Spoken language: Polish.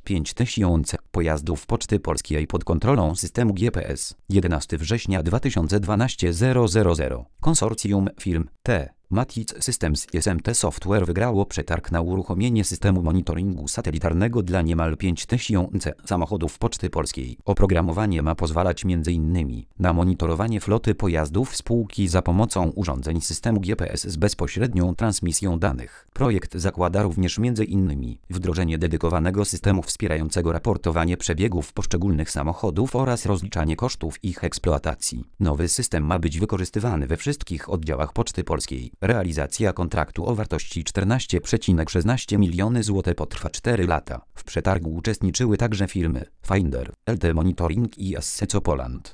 5000 pojazdów Poczty Polskiej pod kontrolą systemu GPS. 11 września 2012 000. Konsorcjum firm T. Matic Systems i SMT Software wygrało przetarg na uruchomienie systemu monitoringu satelitarnego dla niemal 5000 samochodów Poczty Polskiej. Oprogramowanie ma pozwalać m.in. na monitorowanie floty pojazdów spółki za pomocą urządzeń systemu GPS z bezpośrednią transmisją danych. Projekt zakłada również m.in. wdrożenie dedykowanego systemu wspierającego raportowanie przebiegów poszczególnych samochodów oraz rozliczanie kosztów ich eksploatacji. Nowy system ma być wykorzystywany we wszystkich oddziałach Poczty Polskiej. Realizacja kontraktu o wartości 14,16 miliony zł potrwa 4 lata. W przetargu uczestniczyły także firmy Finder, LT Monitoring i Asseco Poland.